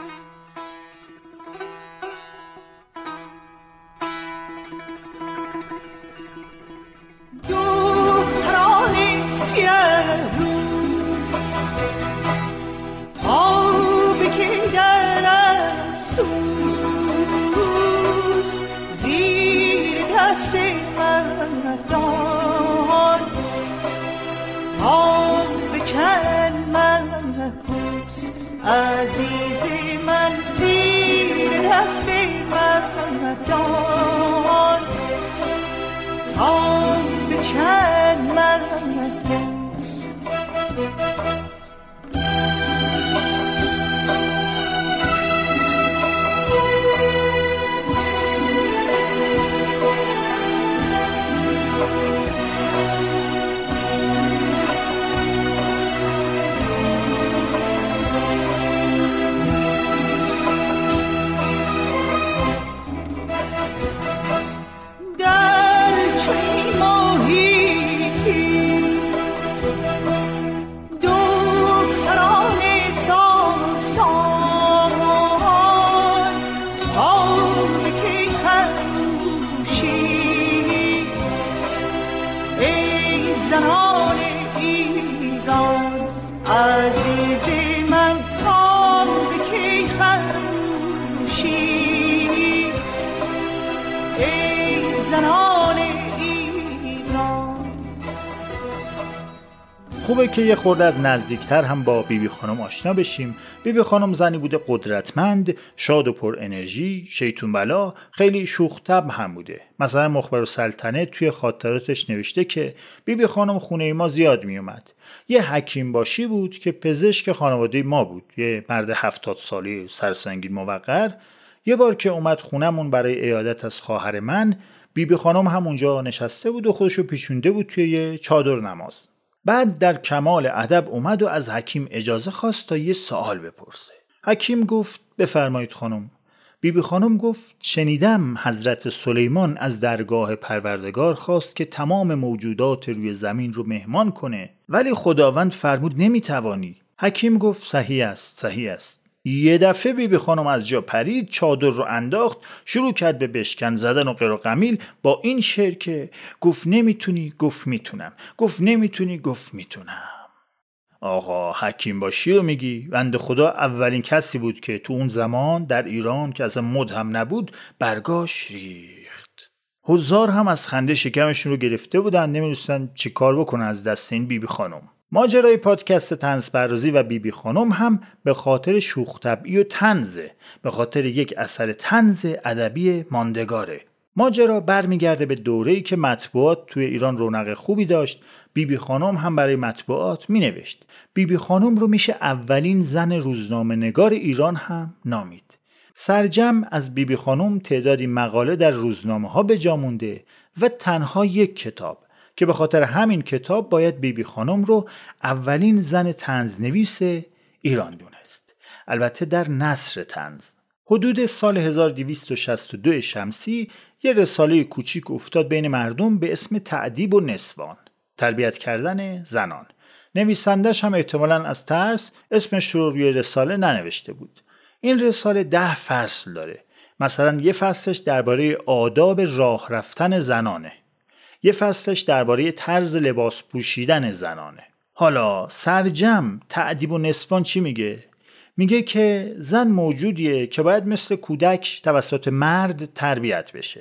عزیزی من زیر دست من جان تا به چند من دوست. خوبه که یه خورده از نزدیکتر هم با بیبی خانم آشنا بشیم. بیبی خانم زنی بوده قدرتمند، شاد و پر انرژی، شیطون بلا، خیلی شوخ طبع هم بوده. مثلا مخبرالسلطنه توی خاطراتش نوشته که بیبی خانم خونه ما زیاد می اومد. یه حکیم باشی بود که پزشک خانواده ما بود، یه مرد 70 ساله سرسنگین موقر. یه بار که اومد خونمون برای عیادت از خواهر من، بیبی خانم هم اونجا نشسته بود و خودشو پیچونده بود توی یه چادر نماز. بعد در کمال ادب اومد و از حکیم اجازه خواست تا یه سوال بپرسه. حکیم گفت بفرمایید خانم. بیبی خانم گفت شنیدم حضرت سلیمان از درگاه پروردگار خواست که تمام موجودات روی زمین رو مهمان کنه، ولی خداوند فرمود نمیتوانی. حکیم گفت صحیح است، صحیح است. یه دفعه بیبی خانم از جا پرید، چادر رو انداخت، شروع کرد به بشکن زدن و قر و قمیل با این شعر که گفت نمیتونی، گفت میتونم، گفت نمیتونی، گفت میتونم. آقا حکیم باشی رو میگی؟ بنده خدا اولین کسی بود که تو اون زمان در ایران که اصلا مد هم نبود برگاش ریخت. حضار هم از خنده شکمشون رو گرفته بودن، نمیدونستن چی کار بکنن از دست این بیبی خانم. ماجرای پادکست طنز پردازی و بیبی خانم هم به خاطر شوخ طبعی و طنزه، به خاطر یک اثر طنز ادبی ماندگاره. ماجرا برمیگرده به دوره‌ای که مطبوعات توی ایران رونق خوبی داشت. بیبی خانم هم برای مطبوعات مینوشت. بیبی خانم رو میشه اولین زن روزنامه نگار ایران هم نامید. سرجم از بیبی خانم تعدادی مقاله در روزنامه ها به جا مونده و تنها یک کتاب که به خاطر همین کتاب باید بیبی خانم رو اولین زن طنزنویس ایران دونست. البته در نثر طنز. حدود سال 1262 شمسی یه رساله کوچیک افتاد بین مردم به اسم تأدیب و نسوان، تربیت کردن زنان. نویسندش هم احتمالاً از ترس اسمش رو روی رساله ننوشته بود. این رساله 10 فصل داره. مثلا یه فصلش درباره آداب راه رفتن زنانه، یه فصلش درباره طرز لباس پوشیدن زنانه. حالا سرجم تأدیب و نسوان چی میگه؟ میگه که زن موجودیه که باید مثل کودک توسط مرد تربیت بشه.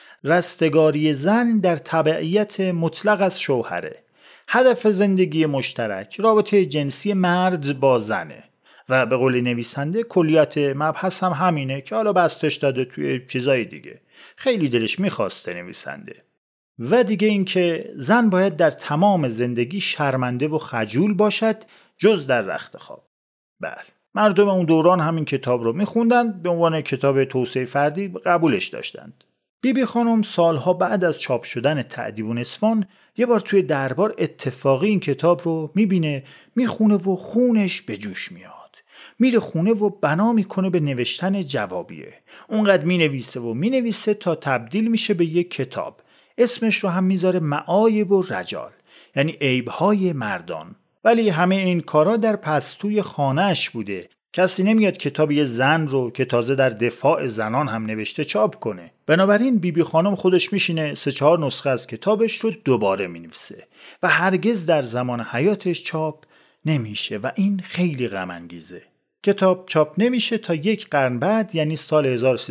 رستگاری زن در تبعیت مطلق از شوهره. هدف زندگی مشترک رابطه جنسی مرد با زنه و به قول نویسنده کلیت مبحث هم همینه که حالا بستش داده توی چیزای دیگه. خیلی دلش میخواسته نویسنده. و دیگه این که زن باید در تمام زندگی شرمنده و خجول باشد جز در رخت خواب. بله، مردم اون دوران همین کتاب رو میخوندن، به عنوان کتاب توسعه فردی قبولش داشتند. بیبی خانم سالها بعد از چاپ شدن تأدیب و نسوان یه بار توی دربار اتفاقی این کتاب رو میبینه، میخونه و خونش به جوش میاد. میره خونه و بنا میکنه به نوشتن جوابیه. اونقدر مینویسه تا تبدیل میشه به یک کتاب. اسمش رو هم میذاره معایب و رجال، یعنی عیبهای مردان. ولی همه این کارا در پستوی خانه‌اش بوده. کسی نمیاد کتاب یه زن رو که تازه در دفاع زنان هم نوشته چاپ کنه. بنابراین بیبی خانم خودش میشینه 3-4 نسخه از کتابش رو دوباره مینویسه و هرگز در زمان حیاتش چاپ نمیشه و این خیلی غم انگیزه. کتاب چاپ نمیشه تا 1 قرن بعد، یعنی سال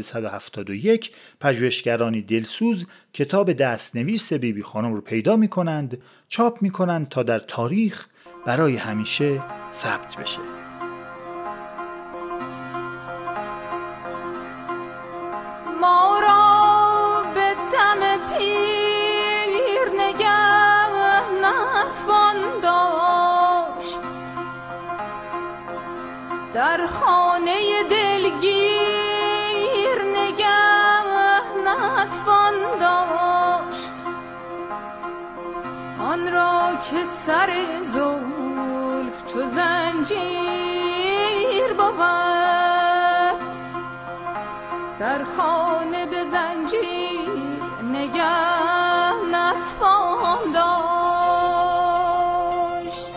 1371 پژوهشگرانی دلسوز کتاب دستنویس بیبی خانم رو پیدا میکنند، چاپ میکنند تا در تاریخ برای همیشه ثبت بشه. ما را به دم پیر نگه نتوان داشت، در خانه دلگیر نگه نتوان داشت، آن را که سر زلف چو زنجیر بود، در خانه به زنجیر نگه نتوان داشت.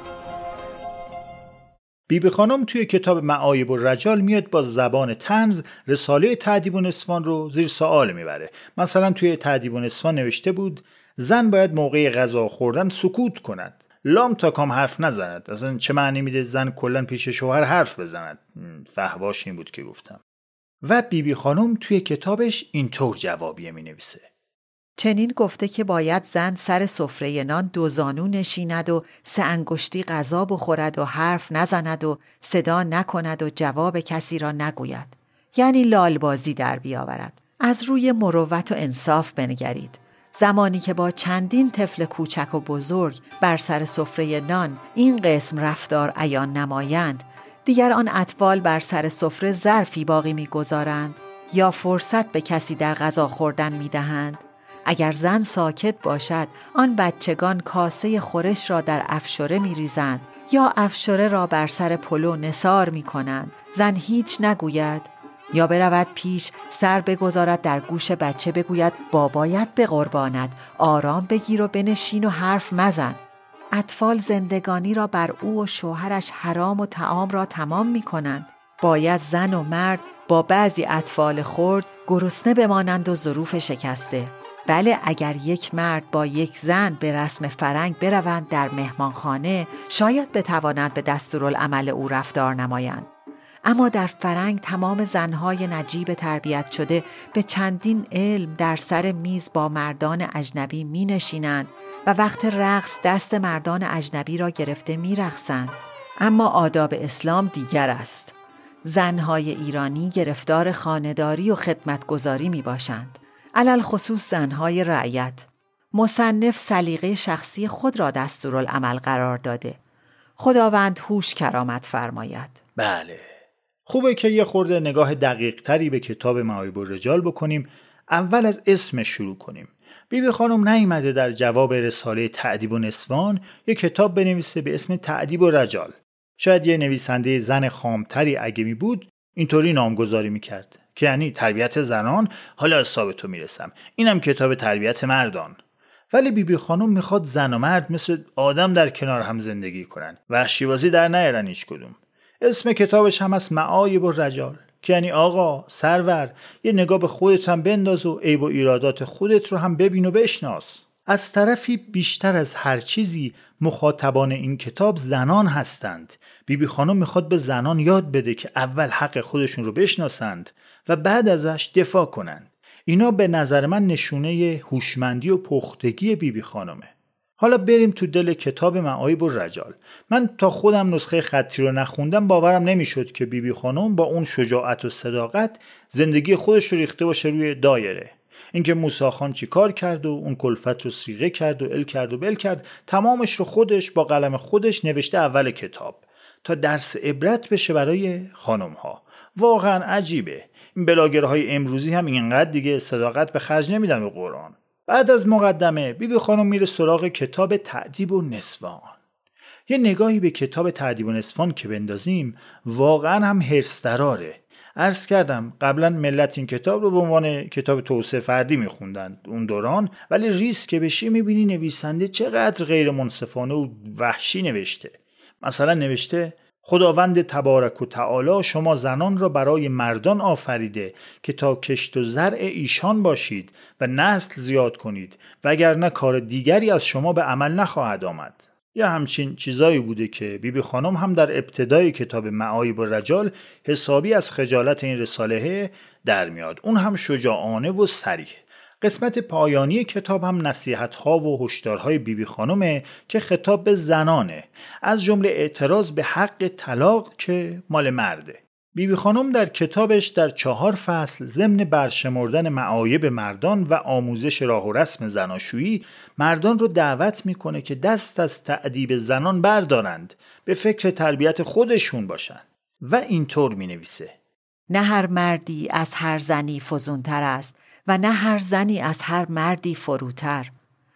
بیبی خانم توی کتاب معایب و رجال میاد با زبان طنز رساله تأدیب و نسوان رو زیر سوال میبره. مثلا توی تأدیب و نسوان نوشته بود زن باید موقع غذا خوردن سکوت کند، لام تا کام حرف نزند. اصلا چه معنی میده زن کلن پیش شوهر حرف بزند؟ فحواش این بود که گفتم. و بیبی خانم توی کتابش اینطور جوابیه می نویسه: چنین گفته که باید زن سر سفره نان 2 زانو نشیند و 3 انگشتی غذا بخورد و حرف نزند و صدا نکند و جواب کسی را نگوید. یعنی لالبازی در بیاورد. از روی مروت و انصاف بنگرید. زمانی که با چندین طفل کوچک و بزرگ بر سر سفره نان این قسم رفتار عیان نمایند، دیگر آن اطفال بر سر سفره ظرفی باقی می‌گذارند یا فرصت به کسی در غذا خوردن می‌دهند؟ اگر زن ساکت باشد، آن بچگان کاسه خورش را در افشوره می‌ریزند یا افشوره را بر سر پلو نثار می‌کنند. زن هیچ نگوید یا برود پیش، سر بگذارد در گوش بچه، بگوید بابایت بقرباند، آرام بگیر و بنشین و حرف مزن. اطفال زندگانی را بر او و شوهرش حرام و طعام را تمام می کنند. باید زن و مرد با بعضی اطفال خرد گرسنه بمانند و ظروف شکسته. بله، اگر یک مرد با یک زن به رسم فرنگ بروند در مهمانخانه، شاید بتوانند به دستورالعمل او رفتار نمایند. اما در فرنگ تمام زنهای نجیب تربیت شده به چندین علم در سر میز با مردان اجنبی می نشینند و وقت رقص دست مردان اجنبی را گرفته می رقصند. اما آداب اسلام دیگر است. زنهای ایرانی گرفتار خانه‌داری و خدمتگزاری می باشند. علل خصوص زنهای رعیت. مصنف سلیقه شخصی خود را دستورالعمل قرار داده. خداوند هوش کرامت فرماید. بله، خوبه که یه خورده نگاه دقیق تری به کتاب معایب الرجال بکنیم. اول از اسمش شروع کنیم. بیبی خانم نیامده در جواب رساله تأدیب النسوان یه کتاب بنویسه به اسم تأدیب الرجال. شاید یه نویسنده زن خامتری اگه می بود اینطوری نامگذاری میکرد که یعنی تربیت زنان، حالا حساب تو میرسم، اینم کتاب تربیت مردان. ولی بیبی خانم میخواد زن و مرد مثل آدم در کنار هم زندگی کنن، وحشی‌بازی در نیارن هیچ کدوم. اسم کتابش هم از معایب الرجال که یعنی آقا سرور، یه نگاه به خودت هم بنداز و عیب و ایرادات خودت رو هم ببین و بشناس. از طرفی بیشتر از هر چیزی مخاطبان این کتاب زنان هستند. بیبی خانم میخواد به زنان یاد بده که اول حق خودشون رو بشناسند و بعد ازش دفاع کنند. اینا به نظر من نشونه هوشمندی و پختگی بیبی خانمه. حالا بریم تو دل کتاب معایب الرجال. من تا خودم نسخه خطی رو نخوندم باورم نمیشد که بیبی خانم با اون شجاعت و صداقت زندگی خودش رو ریخته باشه روی دایره. اینکه موسی خان چی کار کرد و اون کلفت رو صیغه کرد و ال کرد و بل کرد، تمامش رو خودش با قلم خودش نوشته اول کتاب تا درس عبرت بشه برای خانم ها. واقعا عجیبه. این بلاگرهای امروزی هم اینقدر دیگه صداقت به خرج نمیدن به قرآن. بعد از مقدمه بیبی خانم میره سراغ کتاب تأدیب النسوان. یه نگاهی به کتاب تأدیب النسوان که بندازیم واقعا هم حرص‌دراره. عرض کردم قبلا ملت این کتاب رو به عنوان کتاب توسعه فردی میخوندن اون دوران، ولی ریس که بشی میبینی نویسنده چقدر غیر منصفانه و وحشی نوشته. مثلا نوشته خداوند تبارک و تعالی شما زنان را برای مردان آفریده که تا کشت و زرع ایشان باشید و نسل زیاد کنید، وگرنه کار دیگری از شما به عمل نخواهد آمد. یا همچین چیزایی بوده که بیبی خانم هم در ابتدای کتاب معایب الرجال حسابی از خجالت این رساله در میاد، اون هم شجاعانه و صریح. قسمت پایانی کتاب هم نصیحت‌ها و هشدارهای بیبی خانمه که خطاب به زنانه، از جمله اعتراض به حق طلاق که مال مرده. بیبی خانم در کتابش در 4 فصل ضمن برشمردن معایب مردان و آموزش راه و رسم زناشویی مردان رو دعوت میکنه که دست از تأدیب زنان بردارند، به فکر تربیت خودشون باشن و اینطور مینویسه: نه هر مردی از هر زنی فزونتر است و نه هر زنی از هر مردی فروتر.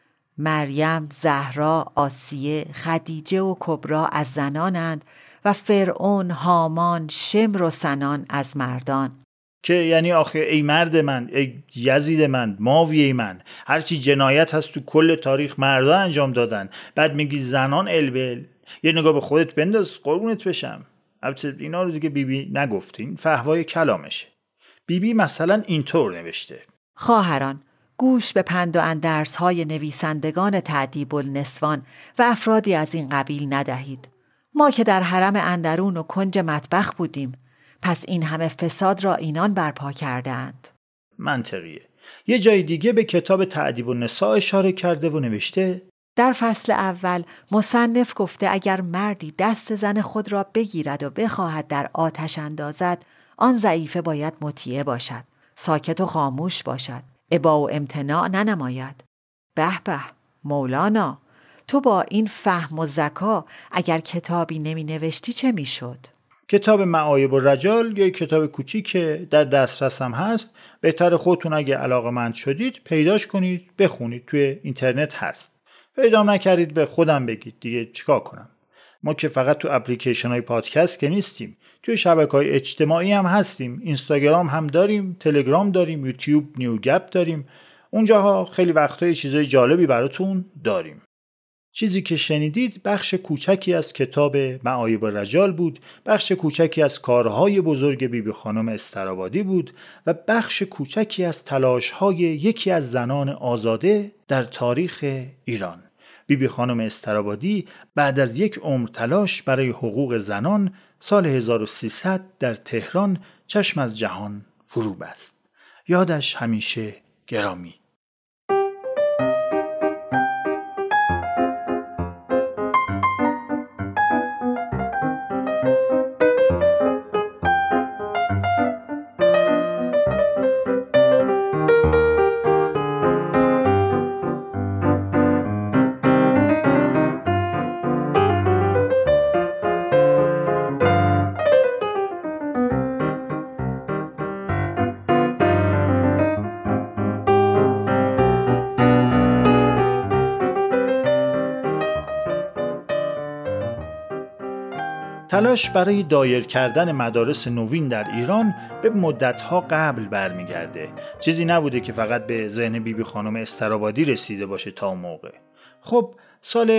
مریم، زهرا، آسیه، خدیجه و کبرا از زنانند و فرعون، هامان، شمر و سنان از مردان. که یعنی آخه ای مرد من، ای یزید من، ماویه من، هرچی جنایت هست تو کل تاریخ مردا انجام دادن، بعد میگی زنان البل. یه نگاه به خودت بنداز قربونت بشم. البته اینا رو دیگه بیبی نگفته، این فحوای کلامشه. بیبی مثلا اینطور نوشته: خواهران، گوش به پند و اندرس‌های نویسندگان تأدیب النسوان و افرادی از این قبیل ندهید. ما که در حرم اندرون و کنج مطبخ بودیم، پس این همه فساد را اینان برپا کردند. منطقیه. یه جای دیگه به کتاب تأدیب النساء اشاره کرده و نوشته در فصل اول مصنف گفته اگر مردی دست زن خود را بگیرد و بخواهد در آتش اندازد، آن ضعیفه باید مطیع باشد، ساکت و خاموش باشد، ابا و امتناع ننماید. به به مولانا، تو با این فهم و ذکا اگر کتابی نمی نوشتی چه می شد؟ کتاب معایب الرجال یه کتاب کوچیکه، در دسترس هم هست. بهتر خودتون اگه علاقه‌مند شدید پیداش کنید بخونید، توی اینترنت هست. پیدا نکردید به خودم بگید دیگه چیکار کنم. ما که فقط تو اپلیکیشن های پادکست که نیستیم، توی شبکه‌های اجتماعی هم هستیم. اینستاگرام هم داریم، تلگرام داریم، یوتیوب نیوگپ داریم. اونجاها خیلی وقتای چیزای جالبی براتون داریم. چیزی که شنیدید بخش کوچکی از کتاب معایب الرجال بود، بخش کوچکی از کارهای بزرگ بیبی خانم استرابادی بود و بخش کوچکی از تلاش‌های یکی از زنان آزاده در تاریخ ایران. بیبی خانم استرابادی بعد از یک عمر تلاش برای حقوق زنان سال 1300 در تهران چشم از جهان فرو بست. یادش همیشه گرامی. تلاش برای دایر کردن مدارس نوین در ایران به مدتها قبل برمیگرده. چیزی نبوده که فقط به ذهن بیبی خانم استرابادی رسیده باشه تا موقع. خب سال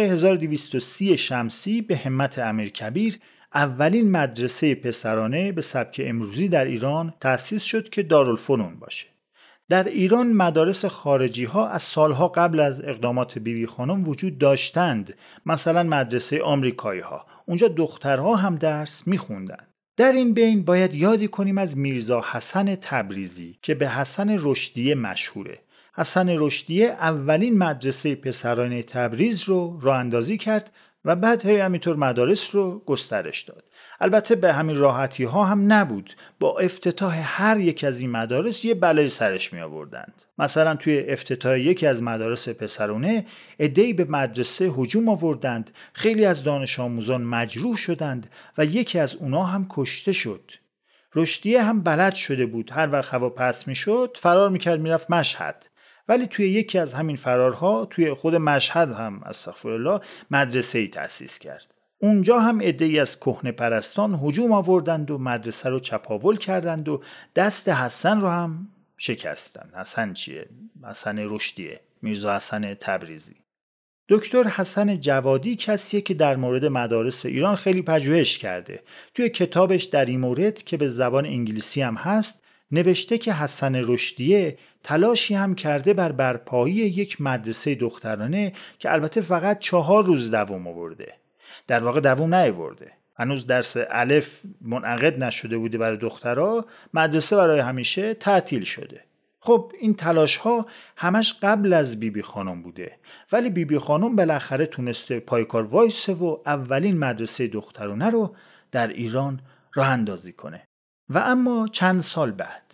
1230 شمسی به همت امیرکبیر اولین مدرسه پسرانه به سبک امروزی در ایران تأسیس شد که دارالفنون باشه. در ایران مدارس خارجی ها از سالها قبل از اقدامات بیبی خانم وجود داشتند. مثلا مدرسه آمریکایی ها، اونجا دخترها هم درس میخوندن. در این بین باید یادی کنیم از میرزا حسن تبریزی که به حسن رشدیه مشهوره. حسن رشدیه اولین مدرسه پسرانه تبریز رو راه اندازی کرد و بعد همینطور مدارس رو گسترش داد. البته به همین راحتی ها هم نبود. با افتتاح هر یک از این مدارس یه بلای سرش می آوردند. مثلا توی افتتاح یکی از مدارس پسرانه عده‌ای به مدرسه هجوم آوردند، خیلی از دانش آموزان مجروح شدند و یکی از اونا هم کشته شد. رشدیه هم بلد شده بود هر وقت هوا پس می شد فرار می کرد میرفت مشهد. ولی توی یکی از همین فرارها توی خود مشهد هم استغفرالله مدرسه‌ای تأسیس کرد. اونجا هم عده‌ای از کهنه پرستان هجوم آوردند و مدرسه رو چپاول کردند و دست حسن رو هم شکستند. حسن چیه؟ حسن رشدیه، میرزا حسن تبریزی. دکتر حسن جوادی کسیه که در مورد مدارس ایران خیلی پژوهش کرده. توی کتابش در این مورد که به زبان انگلیسی هم هست نوشته که حسن رشدیه تلاشی هم کرده بر برپایی یک مدرسه دخترانه که البته فقط 4 روز دوام آورده. در واقع دوام نیاورده. هنوز درس الف منعقد نشده بوده برای دخترها، مدرسه برای همیشه تعطیل شده. خب این تلاش ها همش قبل از بیبی خانم بوده، ولی بیبی خانم بالاخره تونسته پایکار وایسه و اولین مدرسه دخترانه رو در ایران راه اندازی کنه. و اما چند سال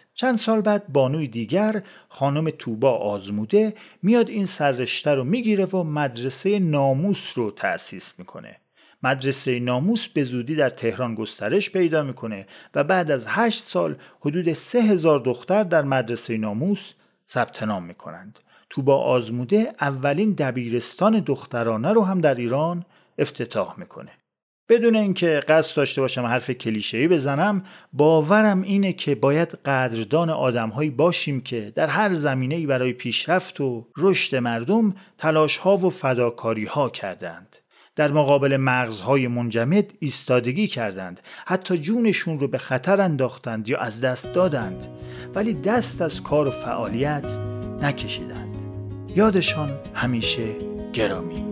بعد بانوی دیگر، خانم توبا آزموده، میاد این سررشته رو میگیره و مدرسه ناموس رو تأسیس میکنه. مدرسه ناموس به زودی در تهران گسترش پیدا میکنه و بعد از 8 سال حدود 3000 دختر در مدرسه ناموس ثبت نام میکنند. توبا آزموده اولین دبیرستان دخترانه رو هم در ایران افتتاح میکنه. بدون اینکه قصد داشته باشم حرف کلیشه‌ای بزنم، باورم اینه که باید قدردان آدم‌هایی باشیم که در هر زمینه‌ای برای پیشرفت و رشد مردم تلاش‌ها و فداکاری‌ها کردند. در مقابل مغزهای منجمد ایستادگی کردند، حتی جونشون رو به خطر انداختند یا از دست دادند، ولی دست از کار و فعالیت نکشیدند. یادشان همیشه گرامی.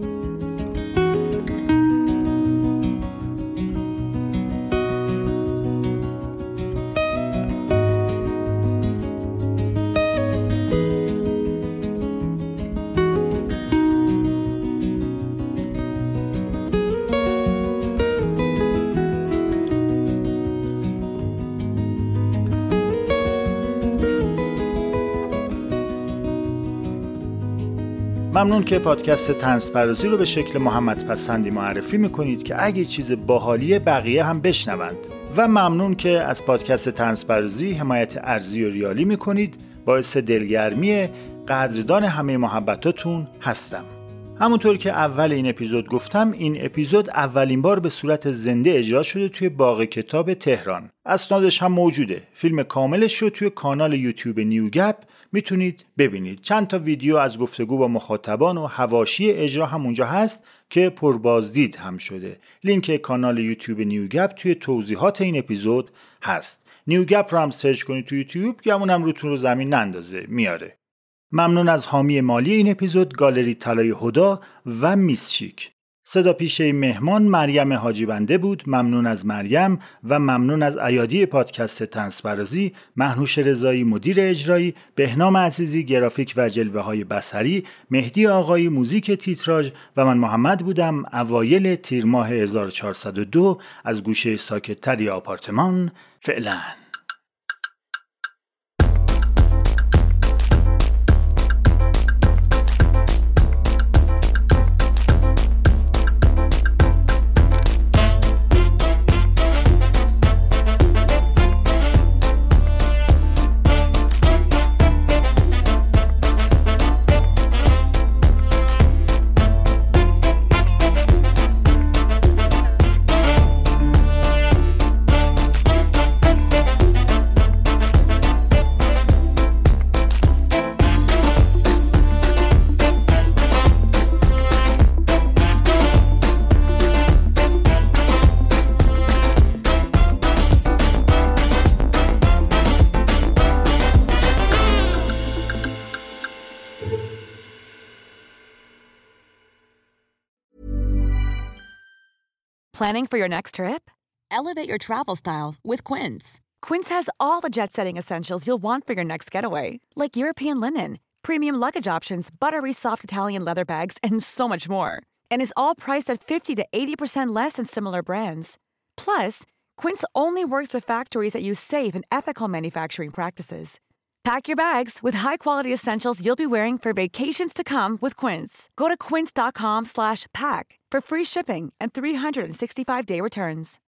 ممنون که پادکست طنزپردازی رو به شکل محمد پسندی معرفی میکنید که اگه چیز باحالیه بقیه هم بشنوند. و ممنون که از پادکست طنزپردازی حمایت ارزی و ریالی میکنید. باعث دلگرمی قدردان همه محبتاتون هستم. همونطور که اول این اپیزود گفتم، این اپیزود اولین بار به صورت زنده اجرا شده توی باغ کتاب تهران. اسنادش هم موجوده. فیلم کاملش رو توی کانال یوتیوب نیوگپ میتونید ببینید. چند تا ویدیو از گفتگو با مخاطبان و حواشی اجرا هم اونجا هست که پربازدید هم شده. لینک کانال یوتیوب نیوگپ توی توضیحات این اپیزود هست. نیوگپ رو هم سرچ کنید توی یوتیوب، گمونم روتون رو زمین نندازه، میاره. ممنون از حامی مالی این اپیزود، گالری طلای هدا و میس شیک. صدا پیشه مهمان مریم حاجی بنده بود. ممنون از مریم و ممنون از ایادی پادکست طنزپردازی، مهنوش رضایی مدیر اجرایی، بهنام عزیزی گرافیک و جلوه های بصری، مهدی آقایی موزیک تیتراژ و من محمد بودم. اوایل تیر ماه 1402 از گوشه ساکت‌تری آپارتمان. فعلا. Planning for your next trip? Elevate your travel style with Quince. Quince has all the jet-setting essentials you'll want for your next getaway, like European linen, premium luggage options, buttery soft Italian leather bags, and so much more. And is all priced at 50 to 80% less than similar brands. Plus, Quince only works with factories that use safe and ethical manufacturing practices. Pack your bags with high-quality essentials you'll be wearing for vacations to come with Quince. Go to quince.com/pack for free shipping and 365-day returns.